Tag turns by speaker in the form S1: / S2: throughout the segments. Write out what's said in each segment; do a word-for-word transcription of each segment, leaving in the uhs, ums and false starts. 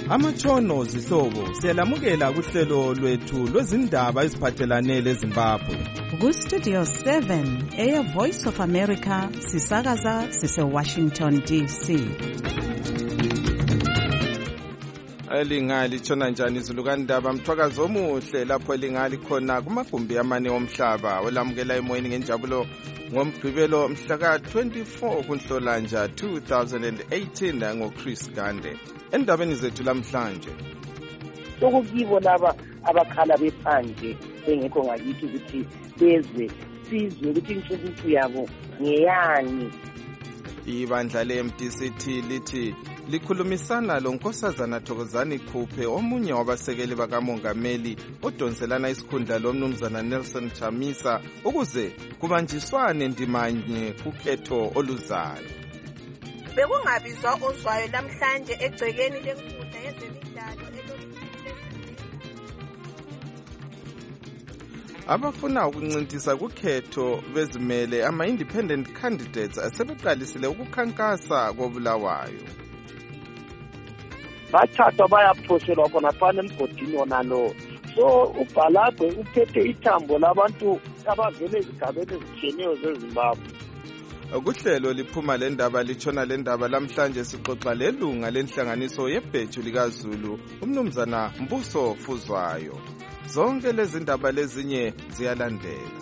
S1: Amatshono zihlobo siyalamukela kuhlelo lwethu lwezindaba eziphathelane leZimbabwe.
S2: Ku Studio seven eya Voice of America sisakaza sise Washington D C.
S1: Elingali tshona njani izulu kandaba mthwakazo omuhle lapho elingali khona kumagumbi amane omhlaba olamukela emoyeni ngenjabulo ngomgqibelo mhla ka twenty-four kuNhlolanja two thousand eighteen ngoChris Gande. Endabeni zethu lamhlanje
S3: sokukibo laba abakhala bephandle bengekho ngakithi ukuthi bezwe sizwe ukuthi inhlupho yabo ngeyani.
S1: Ibandla le-M D C T lithi likhulumisana lonkosazana Thokozani Khuphe omunye wabasekeli bakamongameli odonselana isikhundla lomnumzana Nelson Chamisa ukuze kubanjiswane ndimanye kukhetho oluzayo.
S4: Bekungabizwa ozwayo namhlanje egcekeni lenkundla yezemidlalo
S1: abafuna ukuncintisa kukhetho bezimele ama-independent candidates asebeqalisile ukukhankasa koBulawayo.
S3: Bathathwa bayaphoselwa khona phana emgodini wona lo. So uBhalagwe uphethe ithambo labantu abavele ezigabeni ezitshiyeneyo zeZimbabwe.
S1: Kuhlelo liphuma le ndaba litshona le ndaba lamhlanje sixoxa lelunga lenhlanganiso yebheju likaZulu umnumzana Mbuso Fuzwayo. Zonke lezi ndaba lezinye ziyalandela.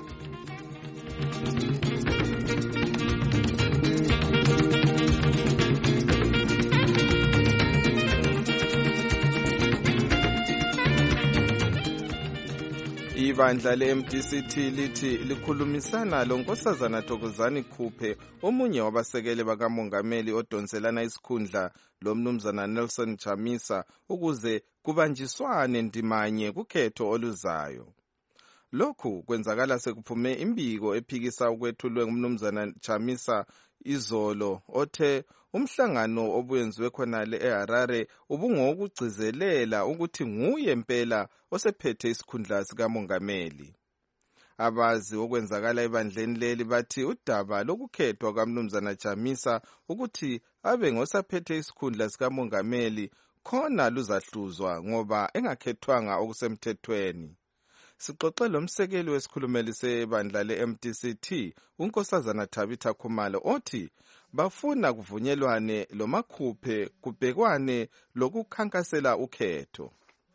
S1: Ibandla le-M D C T lithi likhulumisana lonkosazana Thokozani Khuphe omunye wabasekeli bakamongameli odonselana isikhundla lomnumzana Nelson Chamisa ukuze kubanjiswane ndimanye kukhetho oluzayo. Lokhu kwenzakala sekuphume imbiko ephikisa ukwethulwe ngumnumzana Chamisa izolo othe umhlangano obuyenziwe khona le eHarare ubungokugcizelela ukuthi nguye impela osephethe isikhundla sikamongameli. Abazi okwenzakala ebandleni leli bathi udaba lokukhethwa kwamnumzana Chamisa ukuthi abe ngosaphethe isikhundla sikamongameli khona luzahluzwa ngoba engakhethwanga okusemthethweni. Sixoxe lomsekeli wesikhulumeli sebandla le-M D C T unkosazana Tabitha Khumalo othi bafuna kuvunyelwane lomakhuphe kubhekwane lokukhankasela ukhetho.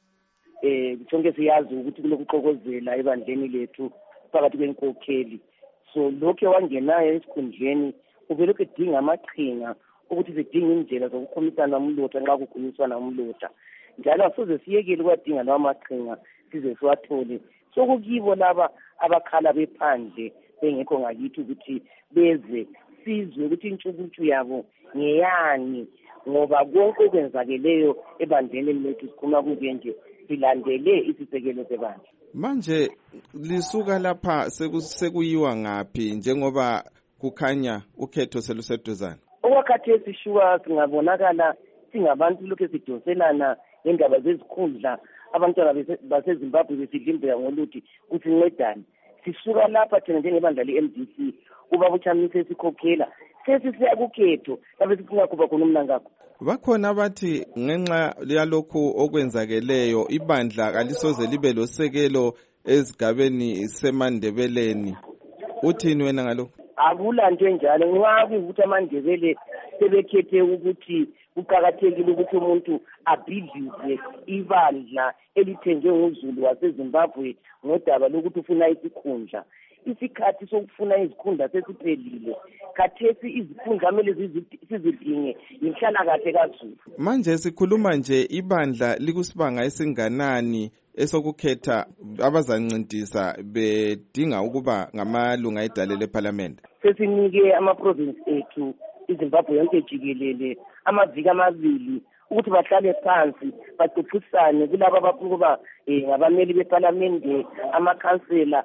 S3: Eh sonke siyazi ukuthi kulokuxokozela ebandleni lethu phakathi kwenkokheli. So lokho wangenayo esikhundleni uvele kudinga amaqhinga ukuthi sidinga indlela zokukhomisana umlotha nxa kukhulunyiswana umlotha. Njalo asoze siyekele ukwadinga lawo maqhinga size siwathole. Sokukibo laba abakhala bephandle bengekho ngakithi ukuthi beze sizwe ukuthi inhlupho yabo ngeyani ngoba konke okwenzakeleyo ebandleni lethu sikhuluma kuke nje silandele isisekelo sebandla.
S1: Manje lisuka lapha sekuyiwa ngapi njengoba kukhanya ukhetho seluseduzana?
S3: Okwakhathi esishuwa singabonakala singabantu lokho sidonselana ngendaba zezikhundla abantwana baseZimbabwe besidlimbeka ngoluthi ukuthi ncedane. Sisuka lapha thina njengebandla le-M D C ubaba uChamisa esikhokhela sesisiya kukhetho lapho sifuna kuba khona umnankakho.
S1: Bakhona bathi ngenxa yalokhu okwenzakeleyo ibandla kalisoze libe losekelo ezigabeni semandebeleni. Uthini wena ngalokho?
S3: Akulanto enjalo nxa kuwukuthi amandebele sebekhethe ukuthi kuqakathekile ukuthi umuntu abhidlize ibandla elithenjwe nguZulu waseZimbabwe ngodaba lokuthi ufuna isikhundla. Isikhathi sokufuna izikhundla sesiphelile. Khathesi izikhundla kumele sizidinge inhlala kahle kaZulu.
S1: Manje sikhuluma nje ibandla likusibanga esinganani esokukhetha abazancintisa bedinga ukuba ngamalunga edale leParliament.
S3: Sesinike ama-province ethu iZimbabwe yonke jikelele amaviki amabili ukuthi bahlale phansi baxoxisane kulabo abafuna ukuba ngabameli beParliament amakhansela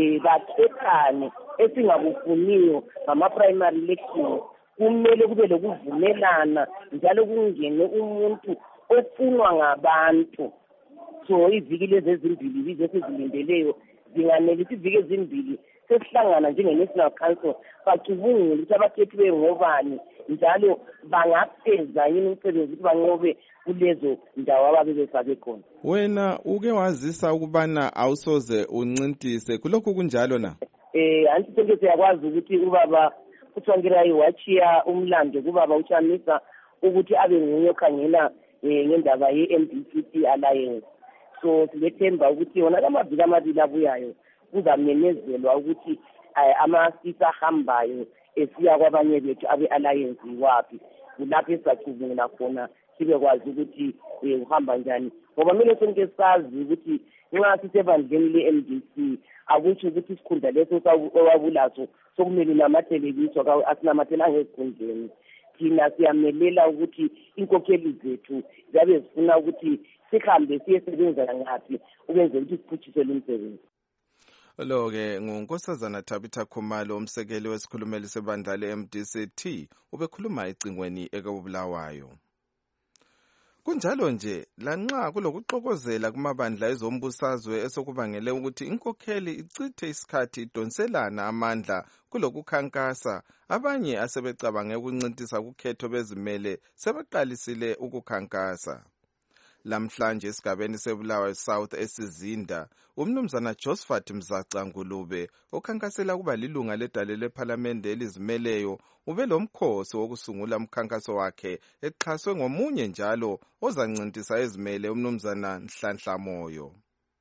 S3: bakhethane esingakufuniyo ngama-primary election. Kumele kube lokuvumelana njalo kungene umuntu ofunwa ngabantu. So iviki lezi ezimbili bize sizilindeleyo zinganele iviki ezimbili sesihlangana njenge-National Council bacubungule ukuthi abakhethiweyo ngobani njalo bangafeza yini umsebenzi ukuthi banqobe kulezo ndawo ababe befake khona.
S1: Wena uke wazisa ukubana awusoze uncintise kulokhu kunjalo na?
S3: Eh anti sonke siyakwazi ukuthi ubaba uThongirayi wachiya umlando kubaba uChamisa ukuthi abe nguye okhangela ngendaba ye-M D C T Alliance. So silethemba ukuthi yona lamaviki amabili abuyayo kuzamenyezelwa ukuthi amasisi ahambayo esiya kwabanye bethu abe-alliance wapi kulapho esacubungula khona sibe kwazi ukuthi uhamba njani ngoba kumele sonke sazi ukuthi nxa sisebandleni le-M D C akutsho ukuthi isikhundla leso owabulaso sokumele namathelekiso asinamathela ngezikhundleni. Thina siyamelela ukuthi inkokheli zethu zabe zifuna ukuthi sihambe siyesebenza ngaphi ukwenzela ukuthi siphutshise lo msebenzi.
S1: Lo-ke nguNkosazana Tabitha Khumalo, umsekeli wesikhulumeli sebandla le-M D C T, ubekhuluma ecingweni ekobulawayo. Kunjalo nje, lanxa kulokuxokozela kumabandla ezombusazwe esokubangele ukuthi inkokheli ichithe isikhathi idonselana amandla kulokukhankasa, abanye asebecabange ukuncintisa kukhetho bezimele sebeqalisile ukukhankasa. Lamhlanje esigabeni seBulawayo South esizinda, umnumzana Josephat Mzaca Ngulube okhankasela kuba lilunga ledale lephalamende elizimeleyo ube lomkhosi wokusungula umkhankaso wakhe exhaswe ngomunye njalo ozancintisa ezimele umnumzana Nhlanhla Moyo.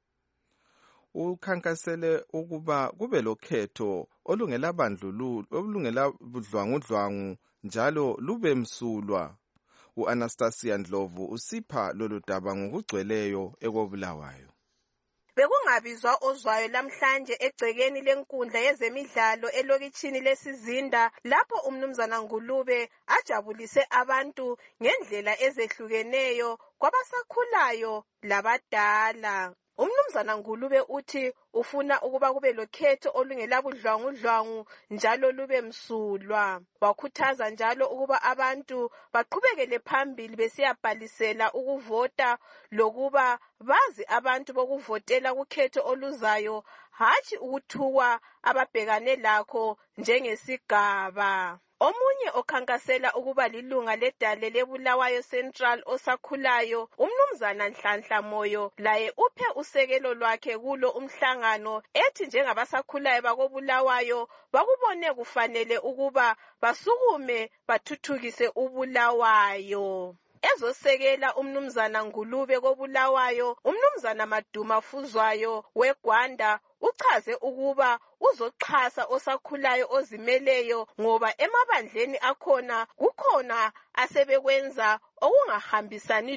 S1: Ukhankasele ukuba kube lokhetho olungela bandlululo olungela budlwangudlwangu njalo lube msulwa. U-Anastasia Ndlovu usipha lolu daba ngokugcweleyo ekobulawayo.
S4: Bekungabizwa ozwayo lamhlanje egcekeni lenkundla yezemidlalo elokitshini lesizinda lapho umnumzana Ngulube ajabulise abantu ngendlela ezehlukeneyo kwabasakhulayo labadala. Umnumzana Ngulube uthi ufuna ukuba kube lokhetho olungelabudlwangudlwangu njalo lube msulwa. Wakhuthaza njalo ukuba abantu baqhubekele phambili besiyabhalisela ukuvota lokuba bazi abantu bokuvotela kukhetho oluzayo hatshi ukuthukwa ababhekane lakho njengesigaba. Omunye okhankasela ukuba lilunga ledale leBulawayo Central osakhulayo, umnumzana Nhlanhla Moyo, laye uphe usekelo lwakhe kulo umhlangano ethi njengabasakhulayo bakobulawayo bakubone kufanele ukuba basukume bathuthukise uBulawayo. Ezosekela umnumzana Ngulube kobulawayo, umnumzana Maduma Fuzwayo weGwanda uchaze ukuba uzoxhasa osakhulayo ozimeleyo ngoba emabandleni akhona kukhona asebekwenza okungahambisani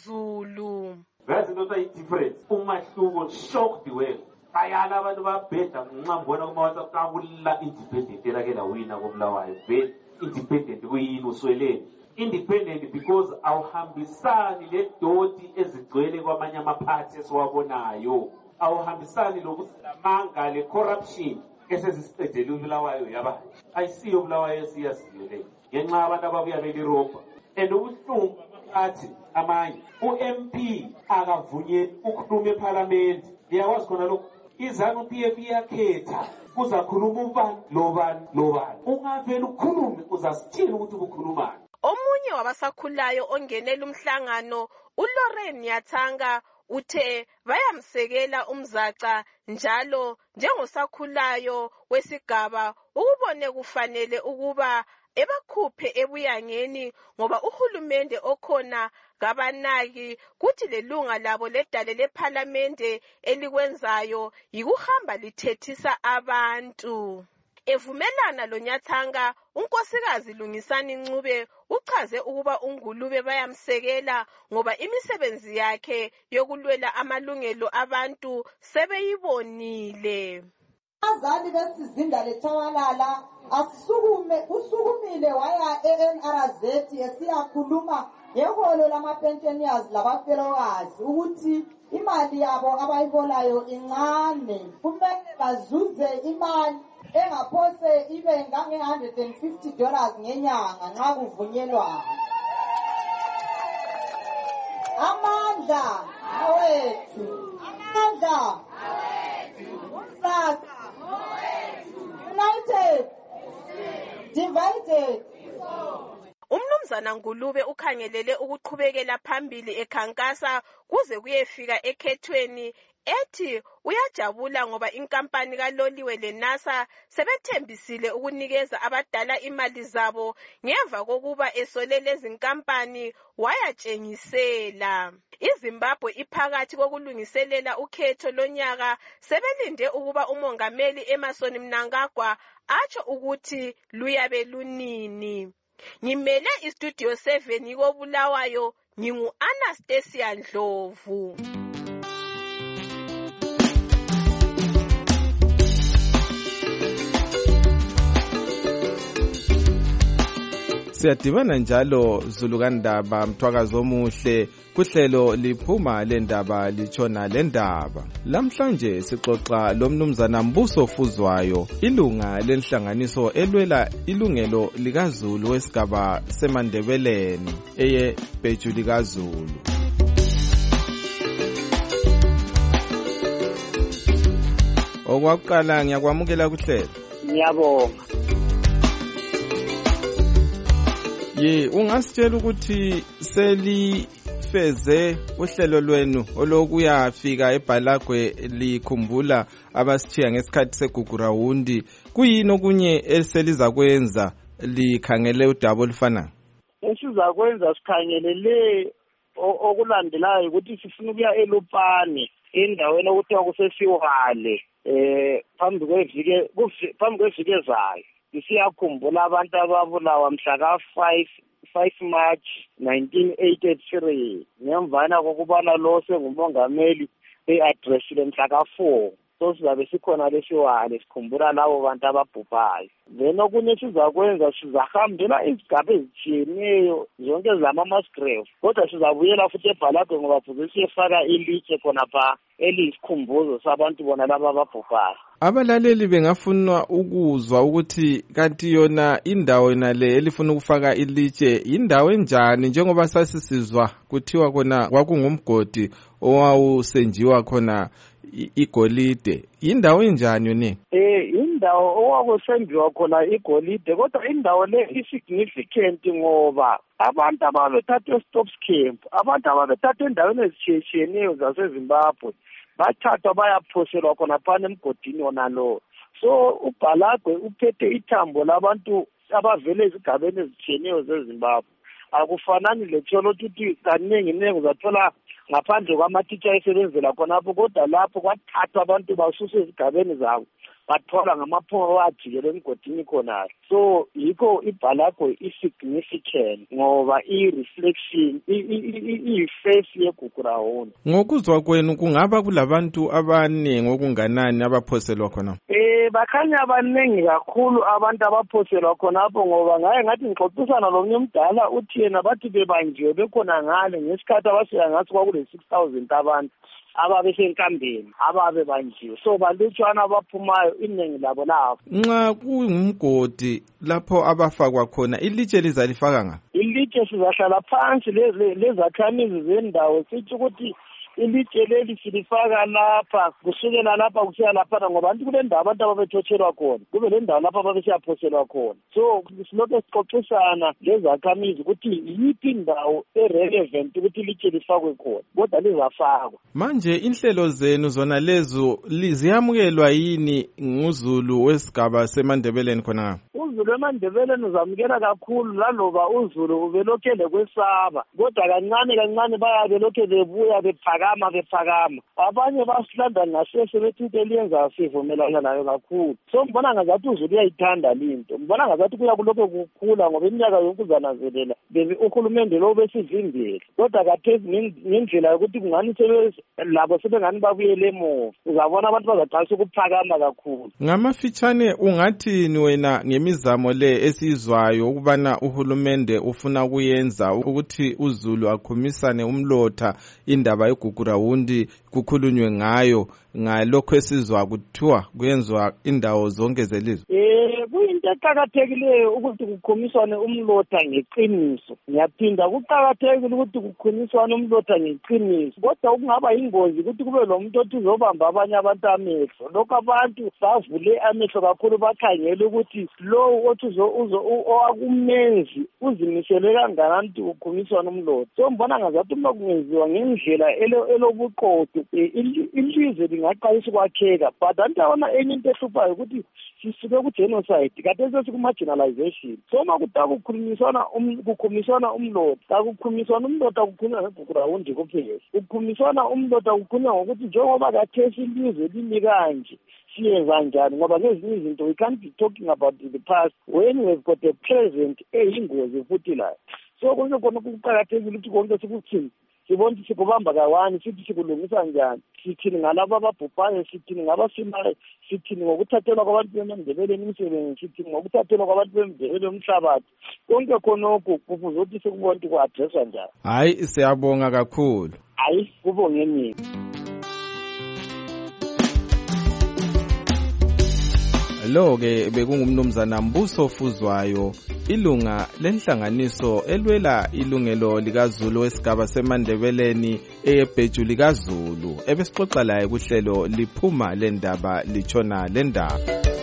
S4: loZulu.
S5: That's not a difference. Umahluko shock the world. Ayala abantu babhedla ngicambona kuma WhatsApp kabula independent erakela wina kobulawayo. Be independent kuyini usweleni? Independent because awuhambisani le doti ezigcwele kwamanye amaphathi esiwabonayo. Awuhambisani lokusamanga le corruption esezisiqedele uBulawayo yaba ayisiyo uBulawayo siyasiyo le ngenxa abantu ababuya beLeurope and ubuhlungu abathi amanye u-M P akavunye ukukhuluma eParliament. Iyawazi khona lokho iZanu P F iyakhetha kuzakhuluma ubani lobani lobani ungavela ukukhulume uzasitshela ukuthi ukukhulumani.
S4: Omunye wabasakhulayo ongenela umhlangano uLauren Nyathanga uthe bayamsekela umzaca njalo njengosakhulayo wesigaba ukubone kufanele ukuba ebakhuphe ebuyangeni ngoba uhulumende okhona kabanaki kuthi lelunga labo ledale lephalamende elikwenzayo yikuhamba lithethisa abantu. Evumelana lo Nyathanga, unkosikazi Lungisani Ncube uchaze ukuba uNgulube bayamsekela ngoba imisebenzi yakhe yokulwela amalungelo abantu sebeyibonile.
S6: Azali besizinda leThawalala asisukume usukumile waya e-N R Z esiyakhuluma ngeholo lama-pensioners labafelokazi ukuthi imali yabo abayibolayo incane kumele bazuze imali engaphose ibe ngange one hundred fifty dollars ngenyanga nxa kuvunyelwa. Amandla awethu, amandla awethu, umzaca awethu, divided.
S4: Umnumzana Ngulube ukhangelele ukuqhubekela phambili ekhankasa kuze kuyefika ekhethweni ethi uyajabula ngoba inkampani kaloliwe leNASA sebethembisile ukunikeza abadala imali zabo ngemva kokuba esole lezi nkampani wayatshengisela. iZimbabwe iphakathi kokulungiselela ukhetho lonyaka sebelinde ukuba umongameli Emmerson Mnangagwa atsho ukuthi luyabe lunini. Ngimele istudio seven yiko Bulawayo, ngingu Anastasia Ndlovu.
S1: Siyadibana njalo Zulukandaba Mthwakazi omuhle kuhlelo liphuma lendaba litshona lendaba. Lamhlanje sixoxa lomnumzana Mbuso Fuzwayo, ilunga lenhlanganiso elwela ilungelo likaZulu wesigaba seMandebeleni eye Bheju likaZulu. Okwakuqala ngiyakwamukela kuhlelo.
S3: Ngiyabonga.
S1: Ye, ungasitshela ukuthi selifeze uhlelo lwenu olokuyafika eBhalagwe likhumbula abasithiya ngesikhathi segugurawundi. Kuyini okunye eseliza kwenza likhangele udaba olufana?
S3: Esizakwenza sikhangelele okulandelayo ukuthi sifuna ukuya eLupane endaweni okuthiwa kusesiwale eh phambi kwevike phambi kwevike ezayo. Siyakhumbula abantu ababulawa mhla ka five March nineteen eighty-three ngemvana kokubana lo sengumongameli e-addressile mhla ka four. So sizabe sikhona lesiwale sikhumbula labo bantu ababhubhayo. Then okunye sizakwenza sizahambela izigaba ezitshiyeneyo zonke zama-Musgrave, kodwa sizabuyela futhi eBhalagwe ngoba futhi siyefaka ilitshe khonapha eliyisikhumbuzo sabantu bona laba ababhubhayo.
S1: Abalaleli bengafuna ukuzwa ukuthi kanti yona indawo nale elifuna ukufaka ilitshe indawo enjani, njengoba sasisizwa kuthiwa khona kwakungumgodi owawusenjiwa khona igolide. Indawo enjani yona?
S3: Eh indawo owakusenjiwa khona igolide, kodwa indawo le isignificant ngoba abantu ababethathwe stop camp, abantu ababethathwe endaweni ezitshiyeneyo zaseZimbabwe bathathwa bayaphoselwa khona phana emgodini wona lo. So uBhalagwe uphethe ithambo labantu abavele ezigabeni ezitshiyeneyo zeZimbabwe. Akufanani letholo ukuthi kaningi ningi uzathola ngaphandle kwamateacher ayesebenzela khonapho, kodwa lapho kwathathwa abantu basuswe ezigabeni zabo bathola ngamaphulo wajikela emgodini khona. So yikho iBhalagwe i-significant ngoba i-reflection i-face yeGugurawundi.
S1: Ngokuzwa kwenu kungaba kulabantu abaningi okunganani abaphoselwa khona?
S3: Eh bakhanya abaningi kakhulu abantu abaphoselwa khonapho ngoba ngaye ngathi ngixoxisana lomnye umdala uthi yena bathi bebanjiwe bekhona ngale ngesikhathi abasiya ngathi kwakule six thousand abantu ababe senkambeni ababe banjiwe. So balutshwana abaphumayo iningi labo labo.
S1: Nxa kungumgodi lapho abafakwa khona ilitshe lizalifaka nga?
S3: Ilitshe sizahlala phansi lezakhamizi zendawo sithi ukuthi ilitshe leli silifaka lapha kusukela lapha kusiya lapha ngoba anti kule ndawo abantu ababethotshelwa khona kube le ndawo lapha ababesiyaphoselwa khona. So silokho sixoxisana lezakhamizi ukuthi yiphi indawo e-relevant ukuthi ilitshe lifakwe khona, kodwa lizafakwa.
S1: Manje inhlelo zenu zona lezo ziyamukelwa yini nguzulu wesigaba seMandebeleni khona?
S3: uZulu eMandebeleni uzamukela kakhulu laloba uZulu ubelokele kwesaba, kodwa kancane kancane bayabe lokhe bebuya bephakama bephakama. Abanye basilanda ngasese bethi into eliyenza sivumelana nayo kakhulu. So mbona ngazathi uZulu uyayithanda linto, mbona ngazathi kuya kulokho kukhula ngoba iminyaka yonke uzanazelela bebe uhulumende lo besivimbele, kodwa kathezi ngendlela yokuthi kungani labo sebengani babuyele emuva. Uzabona abantu bazaqalisa ukuphakama kakhulu.
S1: Ngamafitshane ungathini wena ngemizamo le esizwayo ukubana uhulumende ufuna kuyenza ukuthi uZulu akhumisane umlotha indaba yeGugurawundi kukhulunywe ngayo ngalokho esizwa kuthiwa kuyenzwa indawo zonke zelizwe?
S7: Eh kuyinto eqakathekileyo ukuthi kukhumiswane umlotha ngeqiniso. Ngiyaphinda kuqakathekile ukuthi kukhumiswane umlotha ngeqiniso. Kodwa okungaba yingozi ukuthi kube lo muntu othi uzobamba abanye abantu amehlo. Lokho abantu bavule amehlo kakhulu bakhangele ukuthi lo othi uzo owakumenzi uzimisele kangakanani ukuthi kukhumiswane umlotha. So mbona ngazathi uma kungenziwa ngendlela elobuqotho ilizwe lingaqalisa ukwakheka. But andabona enye into ehluphayo ukuthi sisuke ku-genocide kade sesiku-marginalization. So uma kuthiwa kukhulumiswana kukhumiswana umlotha akukhumiswana umlotha kukhulunywa ngebhukurawundi kuphela. Kukhumiswana umlotha kukhulunywa ngokuthi njengoba kathesi ilizwe limi kanje siyenza njani ngoba ngezinye izinto we can't be talking about the past when we've got a present eyingozi futhi la. So konke khona kuqakathekile ukuthi konke sikuthini sibona ukuthi sikubamba kawani sithi sikulungisa njani sithini ngalabo ababhubhayo sithini ngabasimayo sithini ngokuthathelwa kwabantu bemndebeleni imisebenzi sithini ngokuthathelwa kwabantu bemndebeleni umhlabathi konke khonokho kufuze ukuthi sikubona ukuthi ku-adresswa njani.
S1: Hayi siyabonga kakhulu.
S7: Hayi kubonge mina.
S1: Lo-ke bekungumnumzana Mbuso Fuzwayo, ilunga lenhlanganiso elwela ilungelo likaZulu wesigaba seMandebeleni eyebheju likaZulu, ebesixoxa laye kuhlelo liphuma lendaba litshona lendaba.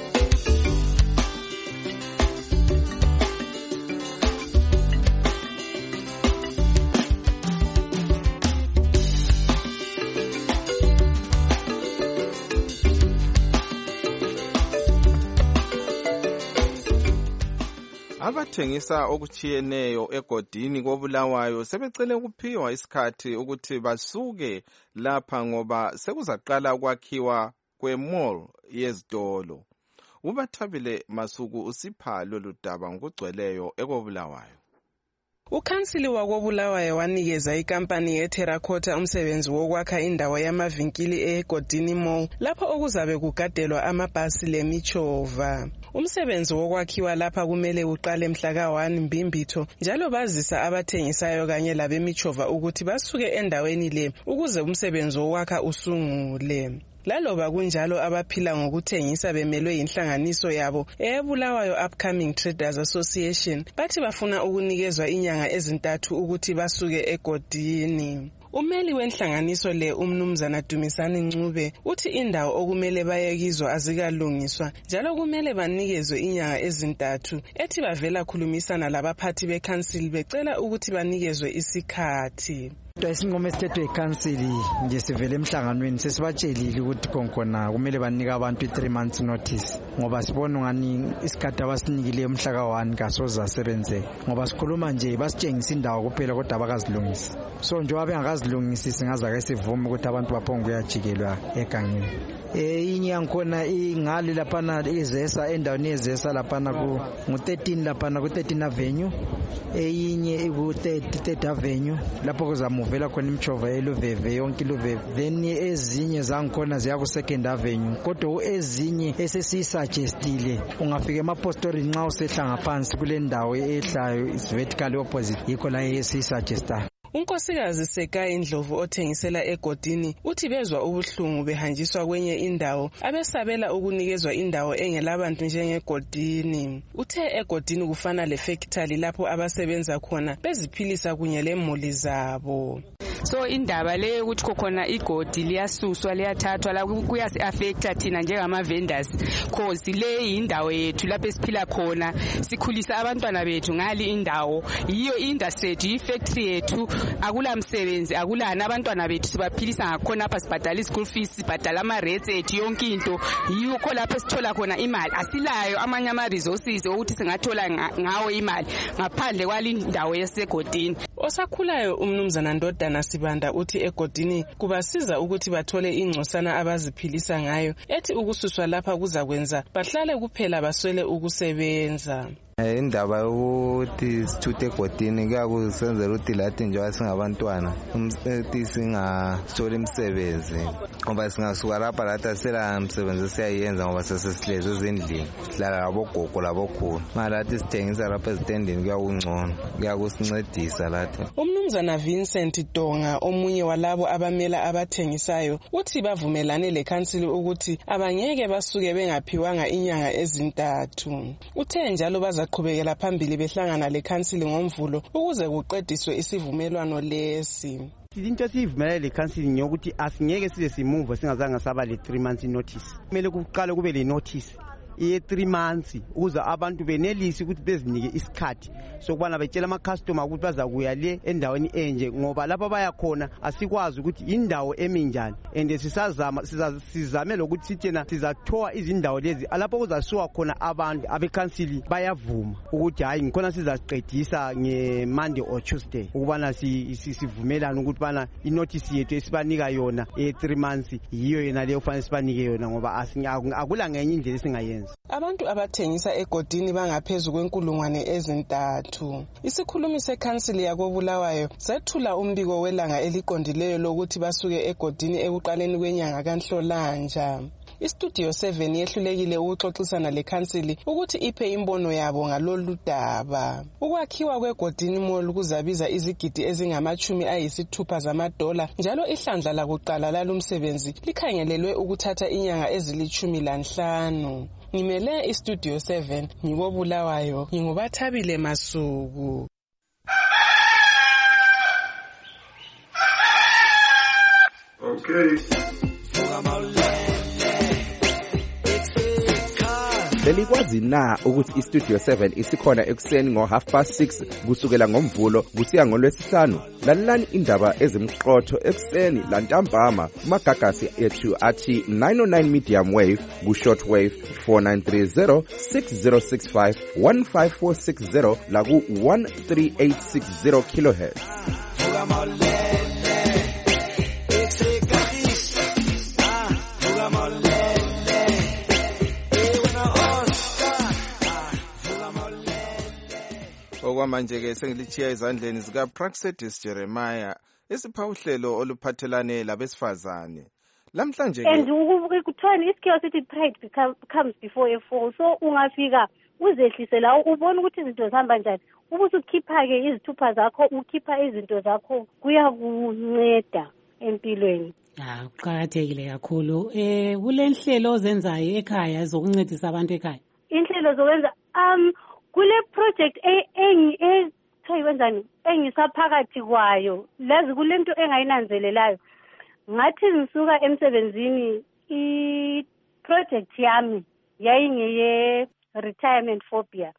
S1: Abathengisa okuchiyeneyo egodini koBulawayo sebecele ukuphiwa isikhathi ukuthi basuke lapha ngoba sekuzaqala ukwakhiwa kwe-mall yezitolo. Ubathabile Masuku usipha lolu daba ngokugcweleyo ekoBulawayo.
S8: Ukhansili wakoBulawayo wanikeza ikampani yeTerracotta umsebenzi wokwakha indawo yamavinkili egodini mall lapho okuzabe kugadelwa amabhasi lemichova. Umsebenzi wokwakhiwa lapha kumele uqale mhla ka one Mbimbitho njalo bazisa abathengisayo kanye labemichova ukuthi basuke endaweni le ukuze umsebenzi wokwakha usungule. Laloba kunjalo abaphila ngokuthengisa bemelwe inhlanganiso yabo eBulawayo Upcoming Traders Association bathi bafuna ukunikezwa inyanga ezintathu ukuthi basuke egodini. Umeli wenhlanganiso le umnumzana Dumisani Ncube uthi indawo okumele bayekizwa azikalungiswa njalo kumele banikezwe inyanga ezintathu ethi bavela khulumisana labaphathi becouncil becela ukuthi banikezwe isikhathi.
S9: Isinqumo esithethwe ikansili nje sivele emhlanganweni sesibatshelile ukuthi konkona kumele banike abantu three months notice ngoba sibona ngani isikhathi abasinikileyo umhla ka one kasoza sebenze ngoba sikhuluma nje basitshengisa indawo kuphela kodwa abakazilungisi. So nje wabengakazilungisi singaza ke sivume ukuthi abantu baphonga kuyajikelwa egangeni. Eh inye yankhona ingali lapha izesa endaweni ezesa lapha ku thirteen lapha ku thirteen Avenue eyinye ku thirty Avenue lapho kuzamuvela khona imichova eluveve yonke iluveve then ezinye zangikhona ziya ku second Avenue kodwa ezinye esesisuggestile ungafika emapostori nxa usehla ngaphansi kule ndawo ehlayo is vertical opposite yikho la esisuggesta.
S8: Unkosikazi Sekai Ndlovu othengisela egodini uthi bezwa ubuhlungu behanjiswa kwenye indawo abesabela ukunikezwa indawo engelabantu njengegodini. Uthe egodini kufana le factory lapho abasebenza khona beziphilisa kunye lemuli zabo.
S10: So indaba le ukuthi khona igodi liyasuswa liyathathwa la kuyasi affecta thina njengama vendors cause le indawo yethu lapho esiphila khona sikhulisa abantwana bethu ngali indawo yiyo industry yethu ifactory yethu akula msebenzi akulana abantwana bethu sibaphilisa ngakhona apha sibhadala school fees sibhadala ama rates ethu yonke into yiyo kho lapho sithola khona imali asilayo amanye ama resources ukuthi singathola ngawo imali ngaphandle kwalindawo yasegodini.
S8: Osakhulayo umnumzana Ndodana Sibanda uthi egodini kubasiza ukuthi bathole ingcosana abaziphilisa ngayo ethi ukususwa lapha kuzakwenza bahlale kuphela baswele ukusebenza.
S11: Indaba yokuthi sithuthe egodini kuyakusenzela ukuthi lathi nje singabantwana umsebenzi singathola imisebenzi ngoba singasuka lapha lathi sela umsebenzi siyayenza ngoba sesesihlezi ezindlini sihlala labogogo labokhulu manje lathi sithengisa lapha ezitendini kuyakungcono kuyakusincedisa lathi.
S8: Umnumzana Vincent Donga omunye walabo abamela abathengisayo uthi bavumelane lekhansili ukuthi abangeke basuke bengaphiwanga inyanga ezintathu. Uthe njalo bazaqhubekela phambili behlangana lekhansili ngomvulo ukuze kuqediswe isivumelwano lesi.
S12: Into esivumelane lekhansili nyokuthi asingeke size simuve singazange saba le three months notice. Kumele kuqale kube le notice iye three months ukuze abantu benelisi ukuthi bezinike isikhathi sokubana betshela ama customer ukuthi bazakuya le endaweni enje ngoba lapha baya khona asikwazi ukuthi indawo eminjani and sisazama sizame lokuthi sithena sizathoa izindawo lezi lapho kuzasuka khona abantu abekhansili bayavuma ukuthi hayi ngikhona sizaziqedisa nge Monday or Tuesday ukubana sivumelana ukuthi bana inotice yethu esibanika yona e three months yiyo yena leyo kufanele sibanike yona ngoba akula ngenye indlela esingayenza.
S8: Abantu abathengisa egodini bangaphezulu kwenkulungwane ezintathu. Isikhulumi sekhansili yakoBulawayo sethula umbiko welanga eliqondileyo lokuthi basuke egodini ekuqaleni kwenyanga kaNhlolanja. Istudio seven yehlulekile ukuxoxisana lekhansili ukuthi iphe imbono yabo ngalolu daba. Ukwakhiwa kwegodini mall kuzabiza izigidi ezingamachumi ayisithupha zamadola njalo ihlandla lakuqala lalumsebenzi likhangelelwe ukuthatha inyanga ezilichumi lanhlanu. Ngimele istudio seven ngikoBulawayo ngingubathabile Masuku.
S1: Okay. Belikwazi na ukuthi istudio seven isikhona ekuseni ngo half past six kusukela ngomvulo kusiya ngolwesihlanu? Lalelani indaba ezimqotho ekuseni lantambama kumagagasi ethu athi nine oh nine medium wave ku short wave four nine three zero six zero six five one five four six zero la ku one three eight six zero kilohertz. Okwamanje ke sengilichiya ezandleni zika Praxedis Jeremiah esiphawuhlelo oluphathelane labesifazane. Lamhlanje ke
S13: and ukuthiwa isikhiwo sithi pride comes before a fall, so ungafika uzehlise la ubona ukuthi izinto zihamba njani ubuze ukhipha ke izithupha zakho ukhipha izinto zakho kuyakunceda empilweni.
S14: Ah, kuqakathekile kakhulu. Eh kulenhlelo ozenzayo ekhaya zokuncedisa abantu ekhaya.
S13: Inhlelo zokwenza um kule project engi ethiwa wenzani engisaphakathi kwayo lazi kulento engayinanzelelayo ngathi ngisuka emsebenzini I project yami yayingeye retirement phobia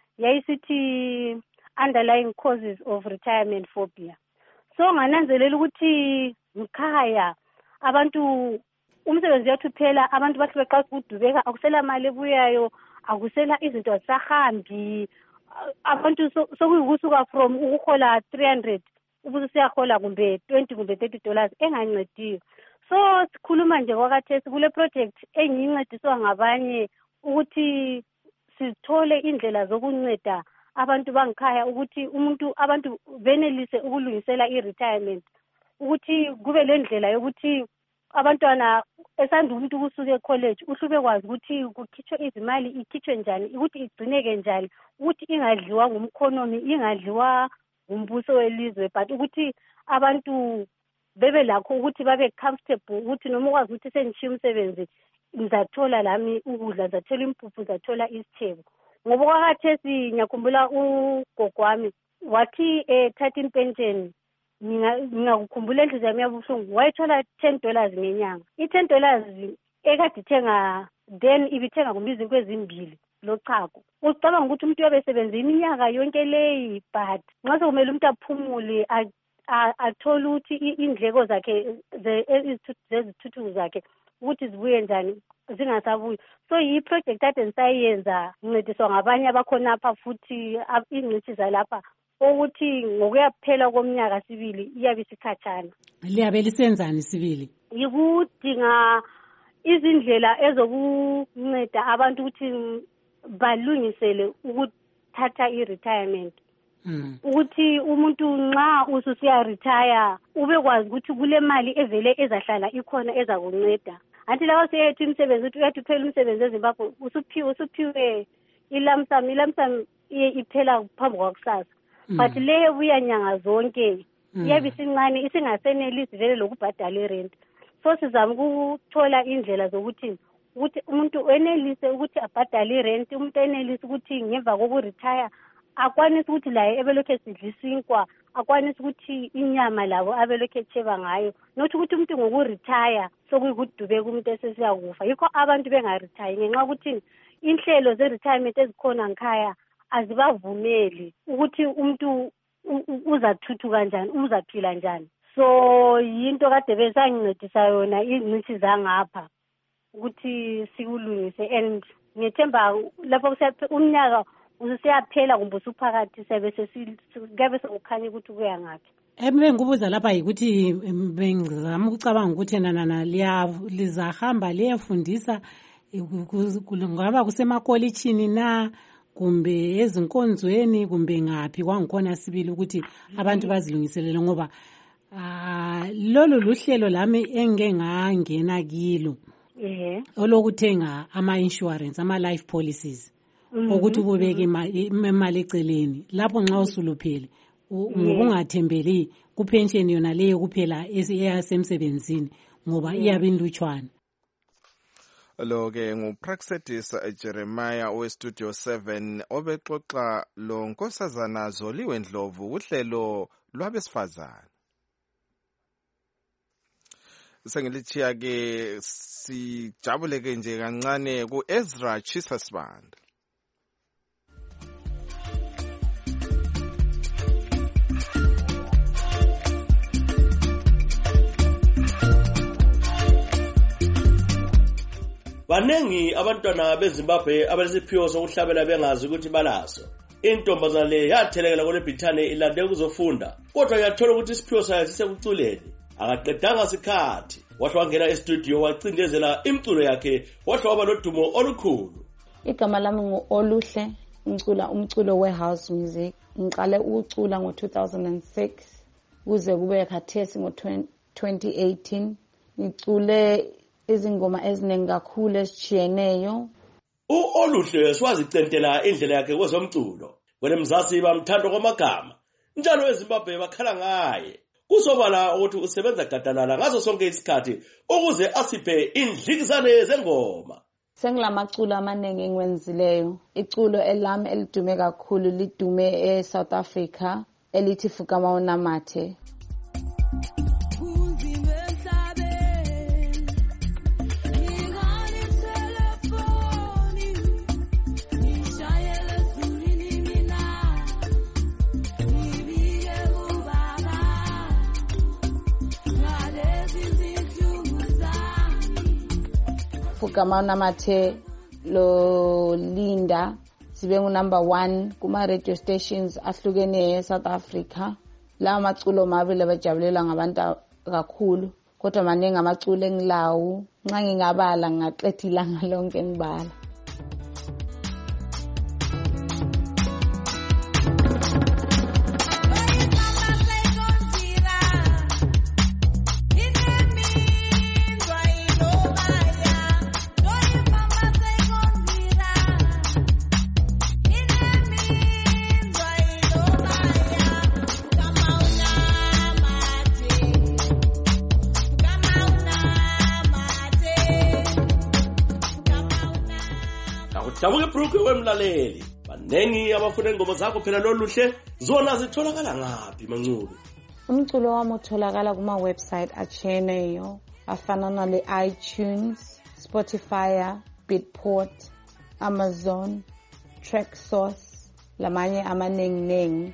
S13: yayisithi underlying causes of retirement phobia. So ngananzelela ukuthi ngikhaya abantu umsebenzi wethu phela abantu bathi beqala ukudubeka akusela mali ebuyayo akusela izinto asahambi abantu sokuyikusuka from ukuhola three hundred ubuze siyahola kumbe twenty kumbe thirty dollars engancediyo. So sikhuluma nje kwakathesi kule project engincediswa ngabanye ukuthi sithole indlela zokunceda abantu bangikhaya ukuthi umuntu abantu benelise ukulungisela i-retirement ukuthi kube lendlela yokuthi abantwana esanda umuntu ukusuka ecollege uhlube kwazi ukuthi kukhitshwe izimali ikhitshwe njani ukuthi igcineke njani ukuthi ingadliwa ngumkhonomi ingadliwa ngumbuso welizwe but ukuthi abantu bebe lakho ukuthi babe comfortable ukuthi noma ukwazi ukuthi sengishiya umsebenzi ngizathola lami ukudla ngizathola impuphu ngizathola isithebo. Ngoba kwakathesi ngiyakhumbula ugogo wami wathi ethatha impensheni ngingakukhumbula enhliziyo yami yabuhlungu wayithola ten dollars ngenyanga. I-ten dollars ekade ithenga then ibithenga kumbizinto ezimbili lochago. Ucabanga ukuthi umuntu uyabesebenza iminyaka yonke leyi but nxa sekumele umuntu aphumule athole ukuthi indleko zakhe zezithuthu zakhe ukuthi zibuye njani zingasabuyi. So i-project ade ngisayenza ngincediswa ngabanye abakhonapha futhi ingcithi zalapha ukuthi ngokuyaphela komnyaka sibili iyabe isikhatshana.
S14: Liyabe lisenzani sibili?
S13: Yikudinga izindlela ezokunceda abantu ukuthi balungisele ukuthatha i-retirement. Mm. Ukuthi umuntu nxa ususiya retire ube kwazi ukuthi kule mali evele ezahlala ikhona ezakunceda. Anti lawa seyethu imsebenzi ukuthi uyathi uphela umsebenzi eZimbabwe usuphiwe usuphiwe ilamsam ilamsam iphela phambi kwakusasa. Mm. But leyo buya nyanga zonke iyabe isincane isingasenelisi vele lokubhadala irent. So sizama ukuthola indlela zokuthi ukuthi umuntu enelise ukuthi abhadale irent, umuntu enelise ukuthi ngemva kokuretire akwanise ukuthi laye ebelokhe esidla isinkwa, akwanise ukuthi inyama labo abelokhe etsheba ngayo, not ukuthi umuntu ngokuretire sokuyikudube kumuntu esesiyakufa. Yikho abantu bengaretire ngenxa ukuthi inhlelo ze-retirement ezikhona ngikhaya azibavumeli ukuthi umuntu uzathuthu kanjani, uzaphila njani. So yinto kade besangincedisa yona izingcithi zangapha ukuthi sikulungise, and ngethemba lapho umnyaka usiyaphela kumbe usuphakathi sebe sesigabe sokukhanya ukuthi kuya ngaphi.
S14: Ebengikubuza lapha yikuthi bengizama ukucabanga ukuthi nana lizahamba liyafundisa ngaba kusemakolitshini na kumbe ezinkonzweni kumbe ngaphi kwangikhona sibili ukuthi abantu bazilungiselele, ngoba lolu luhlelo lami engeke ngangena kilo
S13: eh
S14: olokuthenga ama insurance ama life policies ukuthi ubeke imali eceleni lapho nxa usuluphele ungathembeli ku pension yona leyo kuphela eyasemsebenzini ngoba iyabe indutshwana.
S1: Lo ke nguPraxedis Jeremiah we Studio seven obexoxa lo Nkosazana Zoliwe Ndlovu uhlelo lwabesifazana. Sengilichiya ke sijabuleke nje kancane ku Ezra Chisasband.
S15: Banengi abantwana beZimbabwe abalesiphiwo sokuhlabela bengazi ukuthi balaso. Intombazana le yathelekela kule Britane ilande ukuzofunda, kodwa yathola ukuthi isiphiwo sayo sisekuculeni. Akaqedanga sikhathi, wahle wangena e-studio wacindezela imculo yakhe, wahle waba nodumo olukhulu.
S16: Igama lami ngu-Oluhle, ngicula umculo we-house music. Ngiqale ukucula ngo two thousand six kuze kube khathesi ngo twenty eighteen. Ngicule izingoma eziningi kakhulu ezitshiyeneyo.
S15: U-Oluhle swazicentela indlela yakhe kwezomculo. Kwelemzasi bamthanda kwamagama. Njalo eZimbabwe bakhala ngaye. Kusobala ukuthi usebenza gadalala ngazo sonke isikhathi ukuze asiphe indlikizane zengoma.
S16: Sengilamacula amaningi engwenzileyo. Iculo elami elidume kakhulu lidume eSouth Africa elithi Fukama Unamathe. Fukama Unamathe lo Linda sibe ngu number one kuma radio stations ahlukene eSouth Africa. La maculo mabili abajabulela ngabantu kakhulu, kodwa maningi amaculo engilawu nxa ngingabala ngaqedile ilanga lonke ngibala.
S15: Dabuke Brooke wemlaleli, banengi abafuna ingoma zakho phela loluhle, zona zitholakala ngaphi Mancube?
S16: Umculo wami utholakala kuma website atshiyeneyo afana nale iTunes, Spotify, Beatport, Amazon, Traxsource, lamanye amaningi nengi.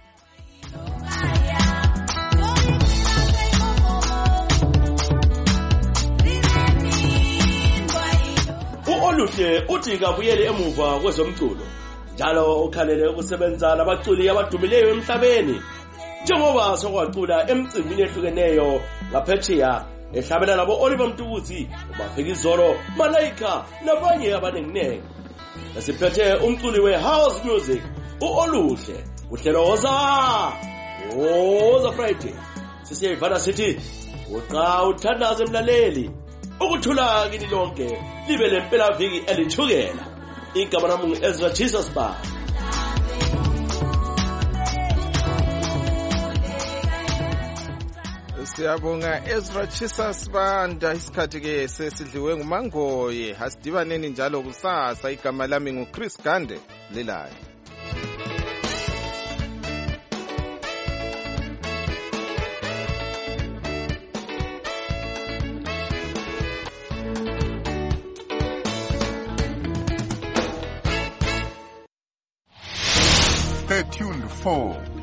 S15: U-Oluhle uthi kabuyele emuva kwezomculo, njalo ukhalele ukusebenza nabaculi abadumileyo emhlabeni, njengoba sokwacula emcimbini ehlukeneyo ngaphetsheya ehlabela labo Oliver Mtukudzi, uMafikizolo, Malaika nabanye abanenginengi. Esiphethe umculi we-house music u-Oluhle, uhlelo woza woza Friday. Sisiyayivana sithi uqa uthandaze emlaleli, ukuthula kini lonke libe lempela viki elithukela. Igama lami Ezra Chisasband.
S1: Siyabonga Ezra Chisa Sibanda. Isikhathi ke sesidliwe nguMangoye. Asidibaneni njalo kusasa. Igama lami nguChris Gande Lelani.
S17: Stay tuned for